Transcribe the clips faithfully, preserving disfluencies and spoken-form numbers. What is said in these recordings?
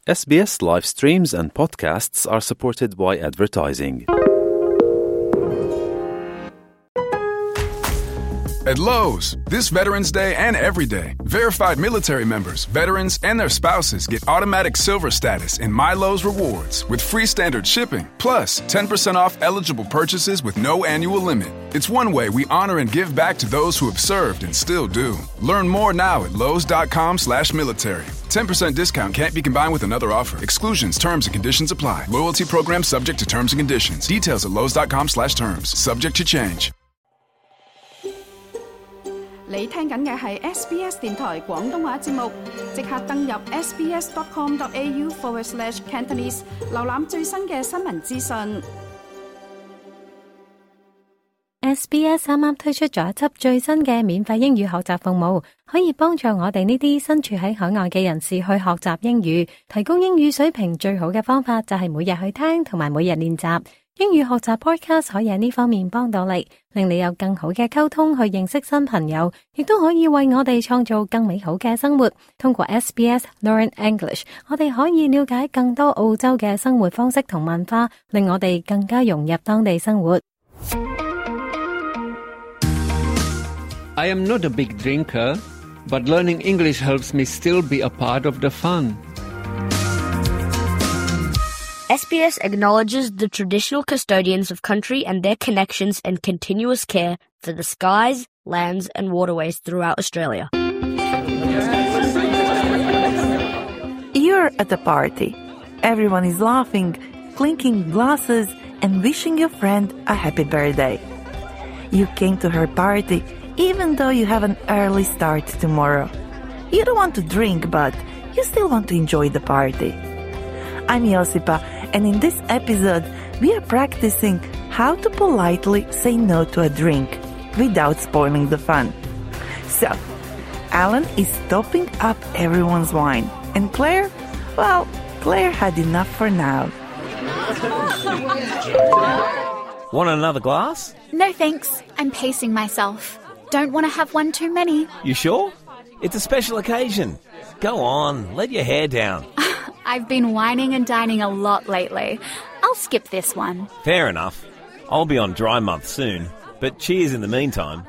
S B S live streams and podcasts are supported by advertising. At Lowe's, this Veterans Day and every day, verified military members, veterans, and their spouses get automatic silver status in My Lowe's Rewards with free standard shipping, plus ten percent off eligible purchases with no annual limit. It's one way we honor and give back to those who have served and still do. Learn more now at lowes.com slash military. ten percent discount can't be combined with another offer. Exclusions, terms, and conditions apply. Loyalty program subject to terms and conditions. Details at lowes.com slash terms. Subject to change. 你聽緊嘅係 S B S 電台廣東話節目，即刻登入 sbs.com.au forward slash Cantonese， 瀏覽最新嘅新聞資訊。 S B S 啱啱推出咗一輯最新嘅免費英語學習服務，可以幫助我哋呢啲身處喺海外嘅人士去學習英語。提高英語水平最好嘅方法就係每日去聽同埋每日練習。英語學習 podcast 可以喺呢方面幫到你，令你有更好嘅溝通去認識新朋友，亦都可以為我哋創造更美好嘅生活。通過 S B S Learn English， 我哋可以了解更多澳洲嘅生活方式同文化，令我哋更加融入當地生活。 I am not a big drinker, but learning English helps me still be a part of the fun. S B S acknowledges the traditional custodians of country and their connections and continuous care for the skies, lands and waterways throughout Australia. You're at a party. Everyone is laughing, clinking glasses and wishing your friend a happy birthday. You came to her party even though you have an early start tomorrow. You don't want to drink, but you still want to enjoy the party. I'm Josipa, and in this episode, we are practicing how to politely say no to a drink without spoiling the fun. So, Alan is topping up everyone's wine, and Claire, well, Claire had enough for now. Want another glass? No thanks, I'm pacing myself. Don't want to have one too many. You sure? It's a special occasion. Go on, let your hair down. I've been whining and dining a lot lately. I'll skip this one. Fair enough. I'll be on dry month soon, but cheers in the meantime.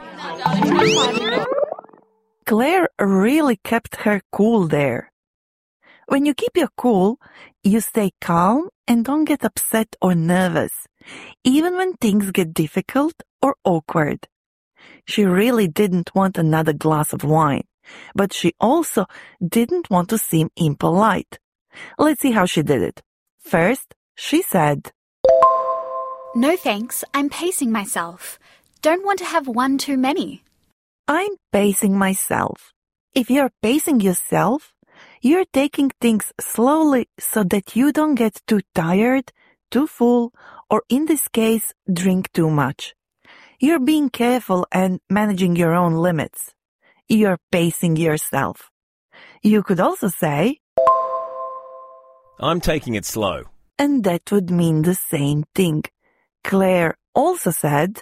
Claire really kept her cool there. When you keep your cool, you stay calm and don't get upset or nervous, even when things get difficult or awkward. She really didn't want another glass of wine, but she also didn't want to seem impolite. Let's see how she did it. First, she said, No thanks, I'm pacing myself. Don't want to have one too many. I'm pacing myself. If you're pacing yourself, you're taking things slowly so that you don't get too tired, too full, or in this case, drink too much. You're being careful and managing your own limits. You're pacing yourself. You could also say, I'm taking it slow. And that would mean the same thing. Claire also said,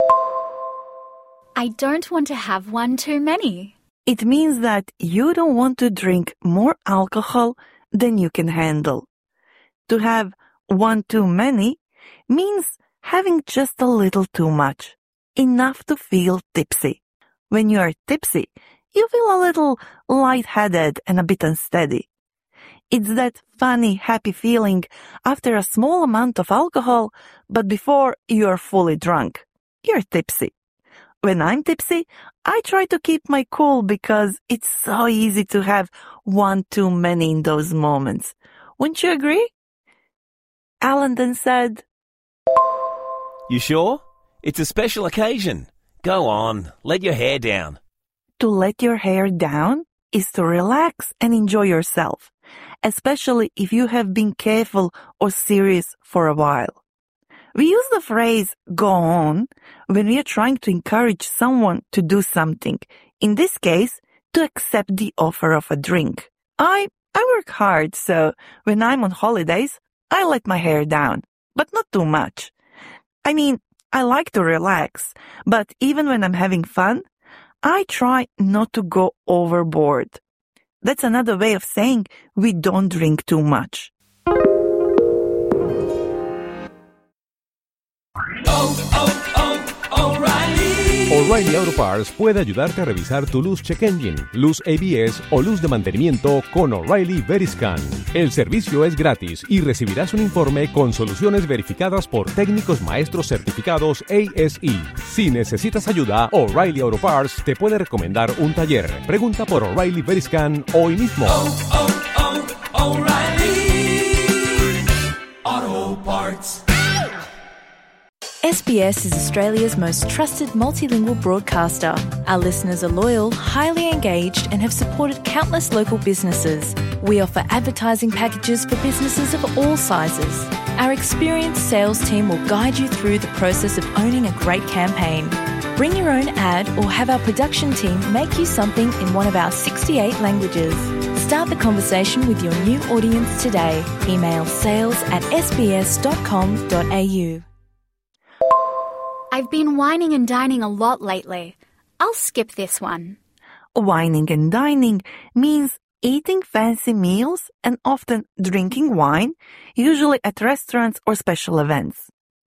I don't want to have one too many. It means that you don't want to drink more alcohol than you can handle. To have one too many means having just a little too much, enough to feel tipsy. When you are tipsy, you feel a little lightheaded and a bit unsteady. It's that funny, happy feeling after a small amount of alcohol, but before you're fully drunk. You're tipsy. When I'm tipsy, I try to keep my cool because it's so easy to have one too many in those moments. Wouldn't you agree? Alan then said, You sure? It's a special occasion. Go on, let your hair down. To let your hair down is to relax and enjoy yourself, especially if you have been careful or serious for a while. We use the phrase go on when we are trying to encourage someone to do something, in this case, to accept the offer of a drink. I, I work hard, so when I'm on holidays, I let my hair down, but not too much. I mean, I like to relax, but even when I'm having fun, I try not to go overboard. That's another way of saying we don't drink too much. O'Reilly Auto Parts puede ayudarte a revisar tu luz check engine, luz A B S o luz de mantenimiento con O'Reilly Veriscan. El servicio es gratis y recibirás un informe con soluciones verificadas por técnicos maestros certificados A S E. Si necesitas ayuda, O'Reilly Auto Parts te puede recomendar un taller. Pregunta por O'Reilly Veriscan hoy mismo. Oh, oh, oh, O'Reilly Auto Parts. S B S is Australia's most trusted multilingual broadcaster. Our listeners are loyal, highly engaged, and have supported countless local businesses. We offer advertising packages for businesses of all sizes. Our experienced sales team will guide you through the process of owning a great campaign. Bring your own ad or have our production team make you something in one of our sixty-eight languages. Start the conversation with your new audience today. Email sales at s b s dot com dot a u. I've been whining and dining a lot lately. I'll skip this one. Whining and dining means eating fancy meals and often drinking wine, usually at restaurants or special events.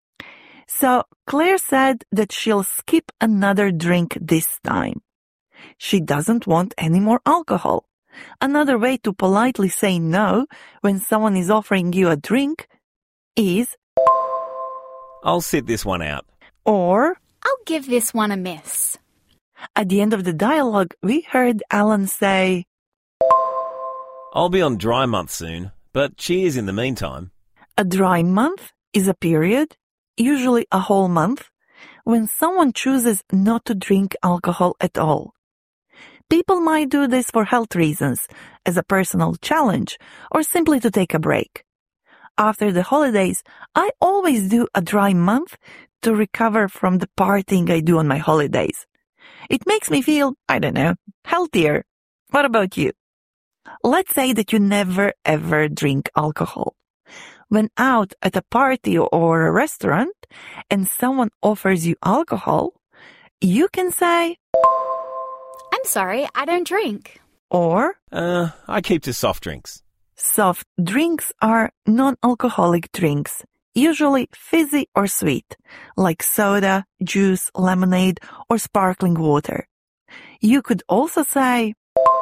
So Claire said that she'll skip another drink this time. She doesn't want any more alcohol. Another way to politely say no when someone is offering you a drink is, I'll sit this one out. Or, I'll give this one a miss. At the end of the dialogue, we heard Alan say, I'll be on dry month soon, but cheers in the meantime. A dry month is a period, usually a whole month, when someone chooses not to drink alcohol at all. People might do this for health reasons, as a personal challenge, or simply to take a break. After the holidays, I always do a dry month to recover from the partying I do on my holidays. It makes me feel, I don't know, healthier. What about you? Let's say that you never ever drink alcohol. When out at a party or a restaurant and someone offers you alcohol, you can say, I'm sorry, I don't drink. Or, Uh, I keep to soft drinks. Soft drinks are non-alcoholic drinks, usually fizzy or sweet, like soda, juice, lemonade, or sparkling water. You could also say,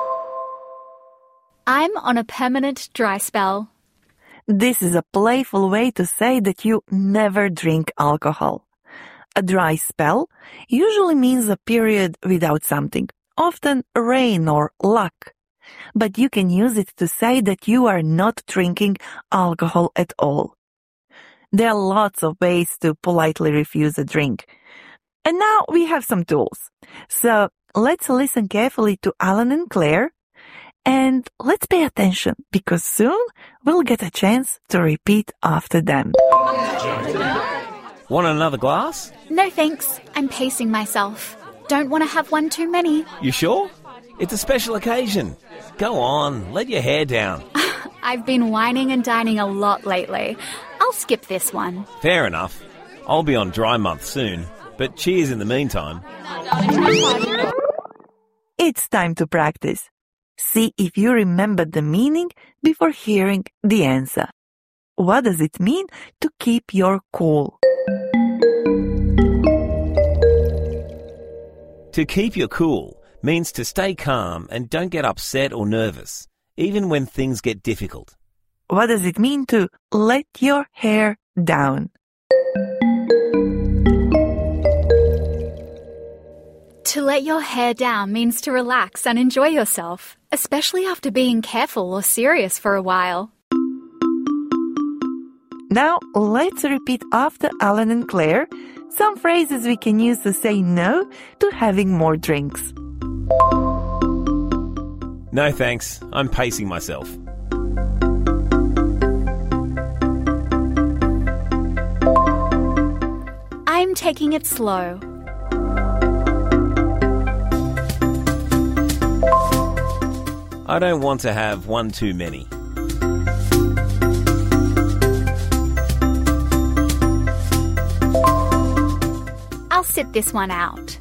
I'm on a permanent dry spell. This is a playful way to say that you never drink alcohol. A dry spell usually means a period without something, often rain or luck. But you can use it to say that you are not drinking alcohol at all. There are lots of ways to politely refuse a drink. And now we have some tools. So let's listen carefully to Alan and Claire, and let's pay attention because soon we'll get a chance to repeat after them. Want another glass? No thanks, I'm pacing myself. Don't want to have one too many. You sure? It's a special occasion. Go on, let your hair down. I've been whining and dining a lot lately. I'll skip this one. Fair enough. I'll be on dry month soon, but cheers in the meantime. It's time to practice. See if you remember the meaning before hearing the answer. What does it mean to keep your cool? To keep your cool means to stay calm and don't get upset or nervous, even when things get difficult. What does it mean to let your hair down? To let your hair down means to relax and enjoy yourself, especially after being careful or serious for a while. Now let's repeat after Alan and Claire some phrases we can use to say no to having more drinks. No thanks, I'm pacing myself. I'm taking it slow. I don't want to have one too many. I'll sit this one out.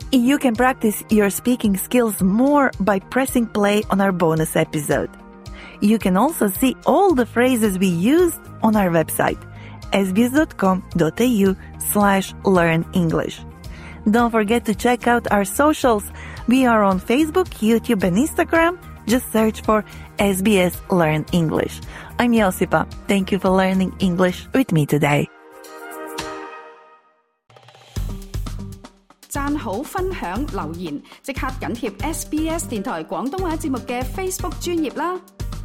You can practice your speaking skills more by pressing play on our bonus episode. You can also see all the phrases we used on our website, sbs.com.au slash learn English. Don't forget to check out our socials. We are on Facebook, YouTube, and Instagram. Just search for S B S Learn English. I'm Josipa. Thank you for learning English with me today. 讚好、分享、留言，即刻緊貼 S B S 電台廣東話節目嘅 Facebook 專頁啦！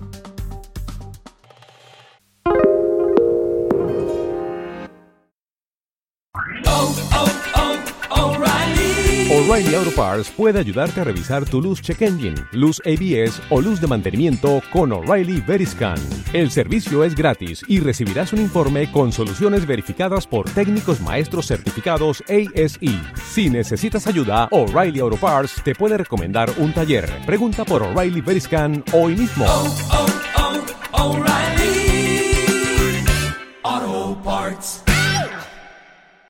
O'Reilly Auto Parts puede ayudarte a revisar tu luz check engine, luz A B S o luz de mantenimiento con O'Reilly Veriscan. El servicio es gratis y recibirás un informe con soluciones verificadas por técnicos maestros certificados A S E. Si necesitas ayuda, O'Reilly Auto Parts te puede recomendar un taller. Pregunta por O'Reilly Veriscan hoy mismo. Oh, oh, oh, O'Reilly Auto Parts.